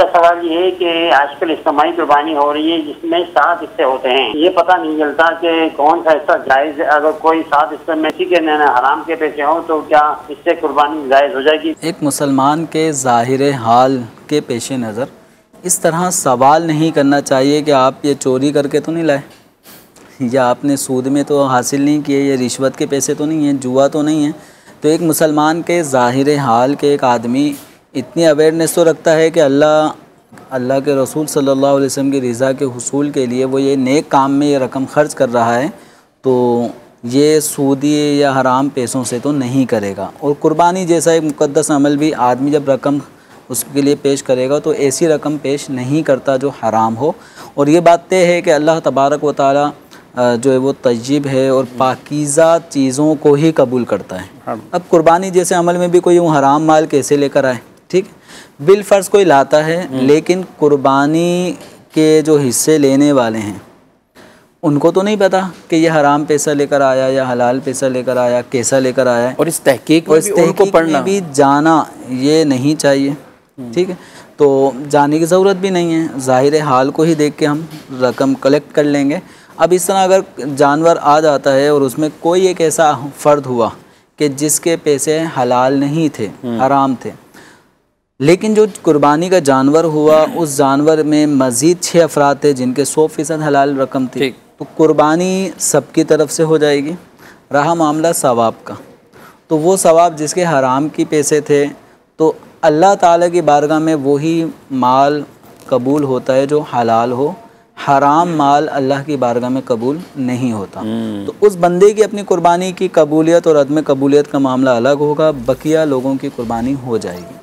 दूसरा सवाल ये है कि आजकल इज्तिमाई कुर्बानी हो रही है जिसमें 7 हिस्से होते हैं, ये पता नहीं चलता कि कौन सा हिस्सा जायज़ है। अगर कोई 7 हिस्से में ठीक है हराम के पैसे हों तो क्या इससे कुर्बानी जायज़ हो जाएगी? एक मुसलमान के ज़ाहिर हाल के पेश नज़र इस तरह सवाल नहीं करना चाहिए कि आप ये चोरी करके तो नहीं लाए, या आपने सूद में तो हासिल नहीं किए, ये रिश्वत के पैसे तो नहीं हैं, जुआ तो नहीं है। तो एक मुसलमान के ज़ाहिर हाल के एक आदमी इतनी अवेयरनेस तो रखता है कि अल्लाह के रसूल सल्लल्लाहु अलैहि वसल्लम की रज़ा के हुसूल के लिए वो ये नेक काम में ये रकम खर्च कर रहा है, तो ये सूदी या हराम पैसों से तो नहीं करेगा। और कुर्बानी जैसा एक मुक़द्दस अमल भी आदमी जब रकम उसके लिए पेश करेगा तो ऐसी रकम पेश नहीं करता जो हराम हो। और ये बात तय है कि अल्लाह तबारक व तआला जो है वो तय्यब है और पाकीज़ा चीज़ों को ही कबूल करता है। अब कुर्बानी जैसे अमल में भी कोई यूँ हराम माल कैसे लेकर आए, ठीक है, बिल फ़र्ज़ कोई लाता है, लेकिन कुर्बानी के जो हिस्से लेने वाले हैं उनको तो नहीं पता कि ये हराम पैसा लेकर आया या हलाल पैसा लेकर आया, कैसा लेकर आया है। और इस तहकीक में भी जाना ये नहीं चाहिए, ठीक है। तो जाने की ज़रूरत भी नहीं है, ज़ाहिर हाल को ही देख के हम रकम कलेक्ट कर लेंगे। अब इस तरह अगर जानवर आ जाता है और उसमें कोई एक ऐसा फ़र्द हुआ कि जिसके पैसे हलाल नहीं थे, हराम थे, लेकिन जो कुर्बानी का जानवर हुआ उस जानवर में मज़ीद 6 अफराद थे जिनके 100% हलाल रकम थी, तो कुर्बानी सबकी तरफ से हो जाएगी। रहा मामला सवाब का, तो वो सवाब जिसके हराम की पैसे थे तो अल्लाह ताला की बारगाह में वही माल कबूल होता है जो हलाल हो, हराम माल अल्लाह की बारगाह में कबूल नहीं होता। तो उस बंदे की अपनी कुर्बानी की कबूलियत और अदम कबूलियत का मामला अलग होगा, बकिया लोगों की कुर्बानी हो जाएगी।